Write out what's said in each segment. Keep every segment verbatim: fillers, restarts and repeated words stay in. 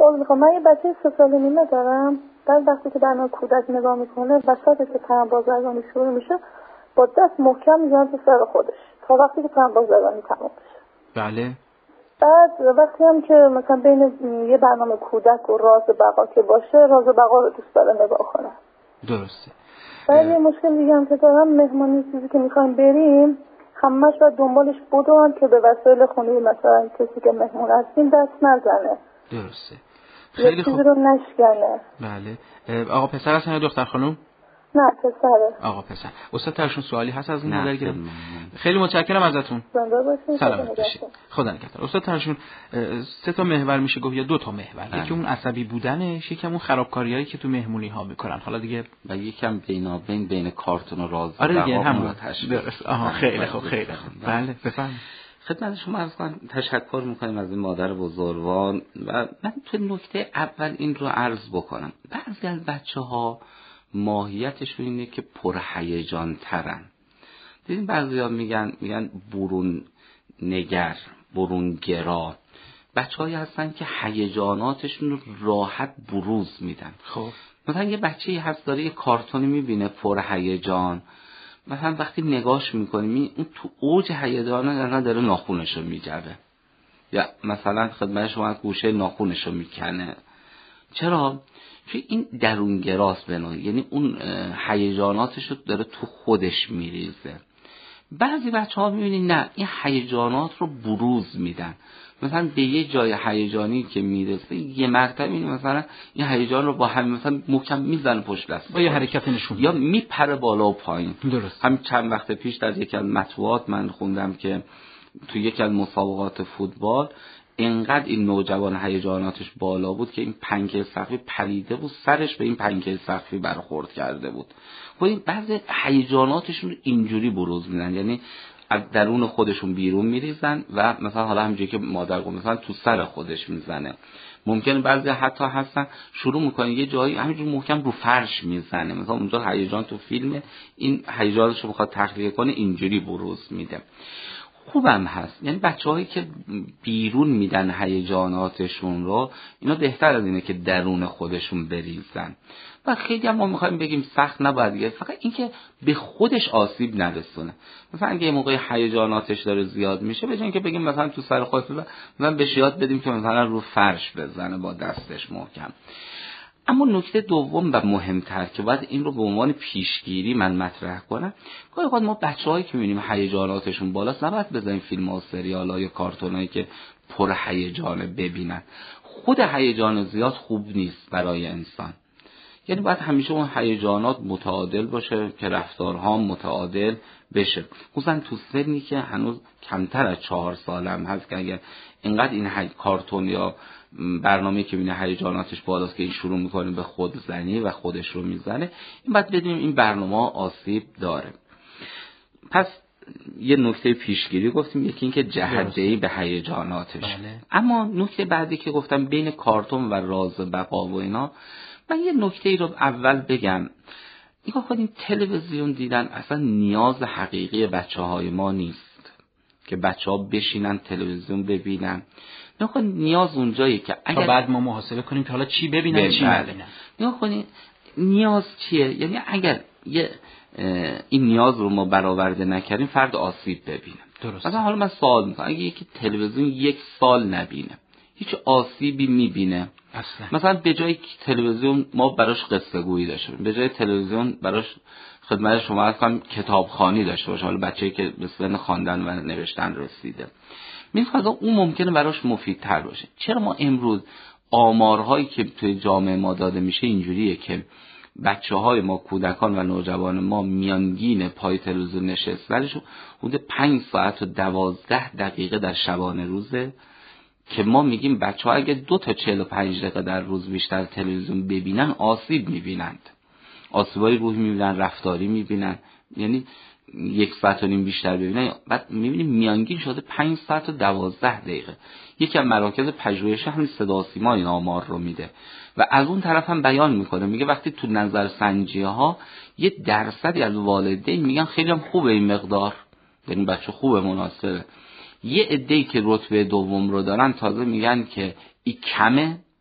سوال میخوام. من یه بچه سه سال و نیمه دارم. بعد وقتی که برنامه کودک نگاه میکنه وسطش که تنم بازرگانی شروع میشه با دست محکم میزنه تو سر خودش تا وقتی که تنم بازرگانی تمام بشه. بله. بعد وقتی هم که مثلا بین یه برنامه کودک و راز بقا که باشه، راز بقا رو دوست داره نگاه کنه. درسته. بعد یه مشکل دیگه هم که دارم، مهمانی چیزی که میخوایم بریم همش باید دنبالش بدون که به وسایل خونه مثلا کسی که مهمون هستیم دست نزنه. درسته. خیلی خوب. چیزی رو نشکنه. بله. آقا پسر هستن یا دختر خانم؟ نه پسره. آقا پسر. استاد ترشون سوالی هست از این مدل گیرم؟ خیلی متشکرم ازتون. زنده باشید. سلامت باشید. خدا نگهدار. استاد ترشون سه تا محور میشه گفت یا دو تا محور. یکی اون عصبی بودنش، یکی اون خرابکاریایی که تو مهمونی ها میکنن. حالا دیگه و یکم بینابین بین کارتون و راز. آره دیگه همون درست. آها خیلی خوب خیلی خوب. بله بفرمایید. خدمت شما عرض کنم تشکر میکنیم از این مادر بزرگوار و من تو نکته اول این رو عرض بکنم. بعضی از بچه‌ها ماهیتشون اینه که پرهیجان ترن. دیدین بعضیا میگن میگن برون نگر، برون گرا. بچه‌هایی هستن که هیجاناتشون رو راحت بروز میدن. خب مثلا یه بچه‌ای هست داره یه کارتونی میبینه پرهیجان، مثلا وقتی نگاش میکنیم اون تو اوج هیجان الان داره ناخونشو میجره یا مثلا خدمت شما گوشه ناخونشو میکنه. چرا؟ چون این درونگراست بنای، یعنی اون هیجاناتشو داره تو خودش میریزه. بعضی بچه‌ها میبینید نه، این هیجانات رو بروز میدن. مثلا به یه جای هیجانی که میرسه یه مرتبه این مثلا این هیجان رو با هم مثلا محکم میزنه پشت دست با یه حرکت نشون یا میپره بالا و پایین. درست. همین چند وقت پیش در یک از مطبوعات من خوندم که تو یک از مسابقات فوتبال اینقدر این نوجوان هیجاناتش بالا بود که این پنکه سقفی پریده بود، سرش به این پنکه سقفی برخورد کرده بود. خب این بعضی هیجاناتشون رو اینجوری بروز میدن، یعنی از درون خودشون بیرون میریزن و مثلا حالا همونجوری که مادر گفت مثلا تو سر خودش میزنه. ممکنه بعضی حتی هستن شروع میکنه یه جایی همینجور محکم رو فرش میزنه، مثلا اونجا هیجان تو فیلم این هیجانش رو بخواد تخلیه کنه اینجوری بروز میده. خوبم هست، یعنی بچه‌هایی که بیرون میدن هیجاناتشون رو اینا بهتر از اینه که درون خودشون بریزن. و خیلی هم ما میخوایم بگیم سخت نباید دیگه، فقط اینکه به خودش آسیب نرسونه. مثلا اگه یه موقع هیجاناتش داره زیاد میشه به جای اینکه بگیم مثلا تو سر خودش مثلا بهش یاد بدیم که مثلا رو فرش بزنه با دستش محکم. اما نکته دوم و مهمتر که باید این رو به عنوان پیشگیری من مطرح کنم، گاهی اوقات ما بچه‌هایی که می‌بینیم هیجاناتشون بالاست نباید بذاریم فیلم‌ها و سریال‌ها یا کارتونایی که پر هیجانه ببینن. خود هیجان زیاد خوب نیست برای انسان. یعنی باید همیشه اون هیجانات متعادل باشه که رفتارها متعادل بشه. خصوصا تو سنی که هنوز کمتر از چهار سالم هست که اگر اینقدر این کارتون یا برنامه‌ای که ببینه هیجاناتش بالاست که این شروع میکنه به خودزنی و خودش رو میزنه، این باید بدونیم این برنامه آسیب داره. پس یه نکته پیشگیری گفتیم، یکی این که جهت‌دهی به هیجاناتش. بله. اما نکته بعدی که گفتم بین کارتون و راز بقا و اینا، من یه نکته ای رو اول بگم. نگاه کنید تلویزیون دیدن اصلا نیاز حقیقی بچه‌های ما نیست که بچه‌ها بشینن تلویزیون ببینن. نگاه کنید نیاز اونجایی که اگر بعد ما محاسبه کنیم که حالا چی ببینن چی نبینن. نگاه کنید نیاز چیه؟ یعنی اگر یه این نیاز رو ما برآورده نکردیم فرد آسیب ببینه. درست. مثلا حالا من سوال میکنم اگه یکی تلویزیون یک سال نبینه هیچ آسیبی میبینه؟ اصلا. مثلا به جای تلویزیون ما براش قصه گویی داشته باشیم، به جای تلویزیون براش خدمت شما عرض کنم کتابخوانی داشته باشیم، حالا بچه‌ای که به سن خواندن و نوشتن رسیده، می‌خواد اون ممکنه براش مفیدتر باشه. چرا ما امروز آمارهایی که توی جامعه ما داده میشه اینجوریه که بچه‌های ما، کودکان و نوجوان ما میانگین پای تلویزیون نشستنشون حدود پنج ساعت و دوازده دقیقه در شبانه روزه، که ما میگیم بچه‌ها اگه دو تا چهل و پنج دقیقه در روز بیشتر تلویزیون ببینن آسیب میبینند، آسیبای روحی میبینن، رفتاری میبینن، یعنی یک ساعت و نیم بیشتر ببینن بعد میبینیم میانگین شده پنج ساعت و دوازده دقیقه. یکی از مراکز پژوهش همین صدا سیما این آمار رو میده و از اون طرف هم بیان میکنه، میگه وقتی تو نظر سنجی ها یه درصدی از والدین میگن خیلی هم خوبه این مقدار، یعنی بچه خوبه، مناسبه. یه عده‌ای که رتبه دوم رو دارن تازه میگن که این کمه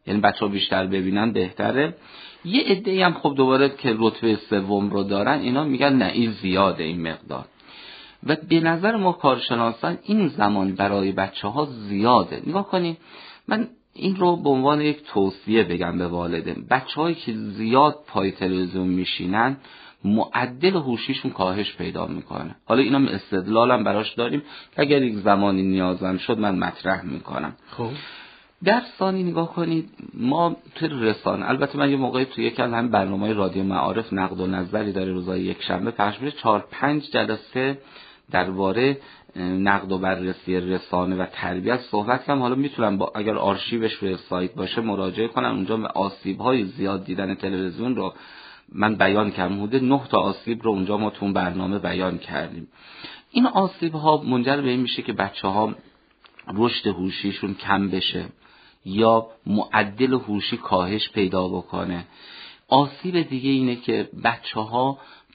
یعنی بچه‌ها بیشتر ببینن بهتره. یه عده‌ای هم خب دوباره که رتبه سوم رو دارن اینا میگن نه این زیاده این مقدار. و به نظر ما کارشناسان این زمان برای بچه‌ها زیاده. نگاه کنید، من این رو به عنوان یک توصیه بگم به والدین، بچه‌هایی که زیاد پای تلویزیون میشینن معدل هوشیشون کاهش پیدا میکنه. حالا اینم استدلالم براش داریم که اگر یک زمانی نیازم شد من مطرح میکنم. خب در ثانی نگاه کنید، ما تو رسانه، البته من یه موقعی تو یک از هم برنامه رادیو معارف نقد و نظری داره روزای یک شنبه پخش میشه، چهار پنج جلسه درباره نقد و بررسی رسانه و تربیت صحبت کردم. حالا میتونم با اگر آرشیوش روی سایت باشه مراجعه کنم، اونجا آسیب‌های زیاد دیدن تلویزیون رو من بیان کردم. حدود نه تا آسیب رو اونجا ما تو اون برنامه بیان کردیم. این آسیب‌ها منجر به این میشه که بچه‌ها رشد هوشیشون کم بشه یا معدل هوشی کاهش پیدا بکنه. آسیب دیگه اینه که بچه‌ها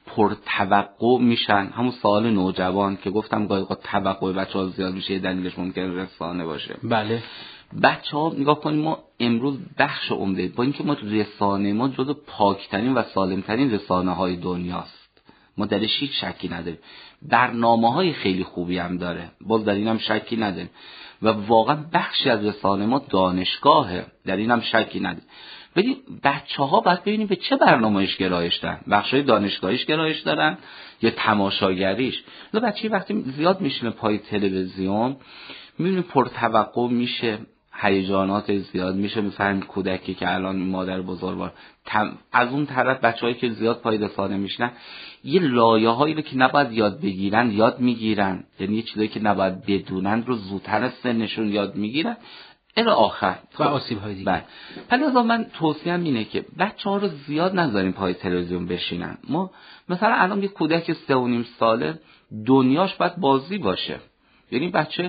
پرتوقع میشن. همون سوال نوجوان که گفتم گاهی اوقات توقع بچه‌ها زیاد میشه، دلیلش ممکنه رسانه باشه. بله. بچه‌ها نگاه کنیم، ما امروز بخش عمده با اینکه ما رسانه ما جزو پاکترین و سالمترین رسانه‌های دنیاست، ما درش هیچ شکی نداریم. برنامه‌های خیلی خوبی هم داره، باز در اینم شکی نداریم. و واقعا بخشی از رسانه ما دانشگاهه، در اینم شکی نداریم. ولی بچه‌ها باید ببینیم به چه برنامه‌ایش گرایش دارن. بخشای دانشگاهیش گرایش دارن یا تماشاگریش. لو بچه‌ی وقتی زیاد میشینه پای تلویزیون میبینیم پرتوقع میشه، هیجانات زیاد میشه. میفهمیم کودکی که الان مادر بزرگوار از اون طرف بچه‌هایی که زیاد پای رسانه میشنن یه لایه‌هایی رو که نباید یاد بگیرن یاد میگیرن، یعنی یه چیزایی که نباید بدونن رو زودتر از سنشون یاد میگیرن الی آخر و آسیب‌های دیگه. بله. حالا من توصیه‌ام اینه که بچه‌ها رو زیاد نذاریم پای تلویزیون بشینن. ما مثلا الان یه کودک سه و نیم ساله دنیاش باید بازی باشه، یعنی بچه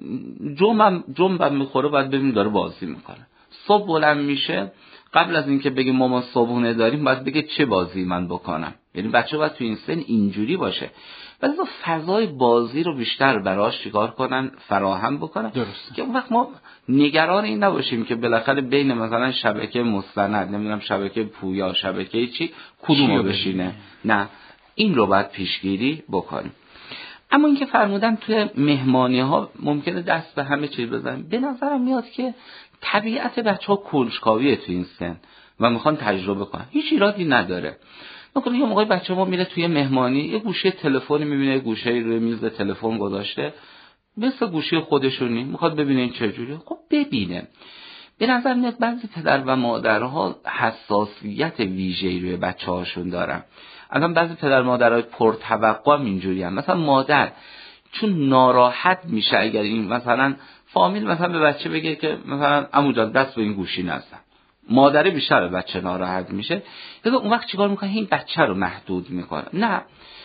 جنبم جنبم میخوره باید ببینیم داره بازی میکنه. صبح بلند میشه قبل از اینکه بگیم مامان صبحونه داریم باید بگه چه بازی من بکنم. یعنی بچه باید تو این سن اینجوری باشه. ولی فضای بازی رو بیشتر براش چیکار کنن، فراهم بکنن. درسته. که اون وقت ما نگران این نباشیم که بالاخره بین مثلا شبکه مستند، نمیدونم شبکه پویا، شبکه چی کدومو بشینه. نه، این رو باید پیشگیری بکنیم. اما اینکه فرمودن توی مهمانی ها ممکنه دست به همه چیز بزنیم، به نظرم میاد که طبیعت بچه ها کنجکاویه تو این سن و میخوان تجربه کنن، هیچ ایرادی نداره. نکنه یه موقعی بچه ما میره توی مهمانی یه گوشه تلفنی میبینه، یه گوشه روی میز تلفن گذاشته مثل گوشه خودشونی، میخواد ببینه این چجوریه. خب ببینه. به نظر میاد بعضی پدر و مادرها حساسیت ویژه‌ای روی بچه‌هاشون دارن. الان بعضی پدر مادرای پرتوقع هم اینجوری هم. مثلا مادر چون ناراحت میشه اگر این مثلا فامیل مثلا به بچه بگه که مثلا عمو جان دست به این گوشی نزن، مادر بیشتر به بچه ناراحت میشه. دیگه اون وقت چیکار میکنه؟ این بچه رو محدود میکنه. نه،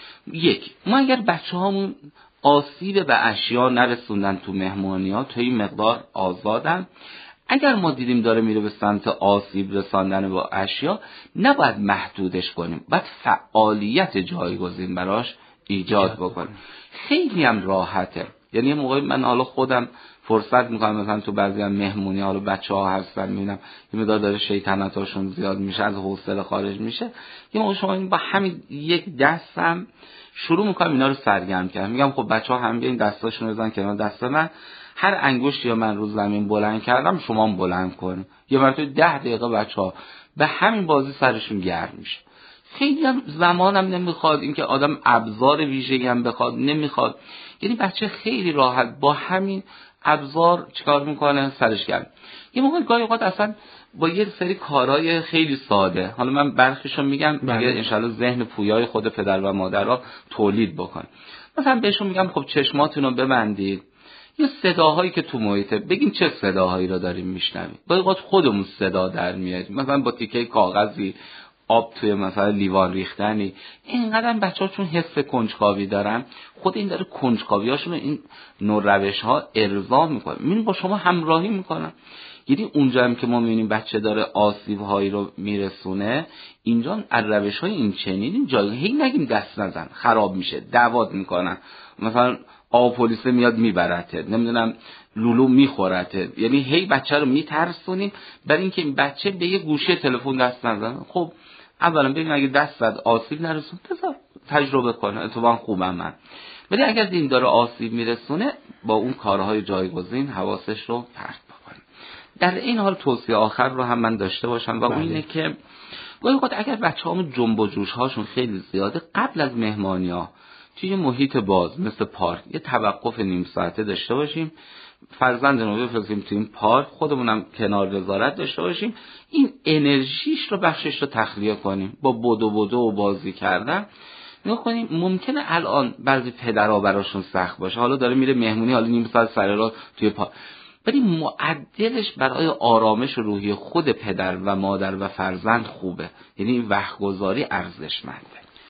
یک ما اگر بچه‌هامون آسیب به اشیا نرسوندن تو مهمانی‌ها، تا این مقدار آزادن. اگر ما دیدیم داره میره به سمت آسیب رساندن با اشیا، نباید محدودش کنیم، باید فعالیت جایگزین براش ایجاد بکنیم. خیلی هم راحته. یعنی یه موقعی من حالا خودم فرصت میکنم مثلا تو بعضی هم مهمونی حالا بچه‌ها هستن میبینم یه مقدار داره شیطنتاشون زیاد میشه، از حوصله خارج میشه، یه موقع شما با همین یک دستم شروع میکنم اینا رو سرگرم کردم. میگم خب بچه‌ها هم بیاین دستاشون رو بزنن کنار دست من، هر انگشتی یا من رو زمین بلند کردم شما هم بلند کن. یه مرتبه ده دقیقه بچه‌ها به همین بازی سرشون گرم میشه. خیلی هم زمانم نمیخواد، اینکه آدم ابزار ویژه‌ای هم بخواد نمیخواد. یعنی بچه خیلی راحت با همین ابزار چیکار میکنه؟ سرش گرم. یه موقع گاهی اوقات اصلا با یه سری کارهای خیلی ساده، حالا من برخیشو میگم دیگه انشالله ذهن پویای خود پدر و مادرها تولید بکن. مثلا بهشون میگم خب چشماتون رو ببندید، یه صداهایی که تو محیطه بگین چه صداهایی رو داریم میشنویم. گاهی اوقات خودمون صدا در میاریم، مثلا با تیکه کاغذی آب توی مثلا لیوان ریختنی. اینقدر بچه‌ها چون حس کنجکاوی دارن، خود این داره کنجکاویاشون این نوع روش‌ها ارضا میکنه، میبینیم با شما همراهی میکنن. یعنی اونجا هم که ما میبینیم بچه داره آسیب‌هایی رو میرسونه، اینجا از روش‌های این چنین جایی هی نگیم دست نزن، خراب میشه، دعوت میکنن، مثلا آب پلیس میاد میبرته، نمیدونم لولو میخورته، یعنی هی بچه رو میترسونیم برای اینکه این بچه به یه گوشه تلفن دست نزنه. خب اولا ببین اگه دست زد آسیب نرسون بذار تجربه کنه، اتفاقا خوبم من. ولی اگر دین داره آسیب میرسونه با اون کارهای جایگزین حواسش رو پرت بکنه. در این حال توصیه آخر رو هم من داشته باشم و اون اینه که گاهی اوقات اگر بچه‌هامون جنب و جوش هاشون خیلی زیاده، قبل از مهمانی‌ها توی محیط باز مثل پارک یه توقف نیم ساعته داشته باشیم، فرزند رو بفرستیم تو این پارک، خودمونم کنار وزارت داشته باشیم، این انرژیش رو بخشش رو تخلیه کنیم با بدو بدو و بازی کردن. نگاه کنیم ممکنه الان بعضی پدرها براشون سخت باشه، حالا داره میره مهمونی، حالا نیم ساعت سر راه توی پارک، ولی معدلش برای آرامش روحی خود پدر و مادر و فرزند خوبه، یعنی این وقت گذاری ارزشمنده.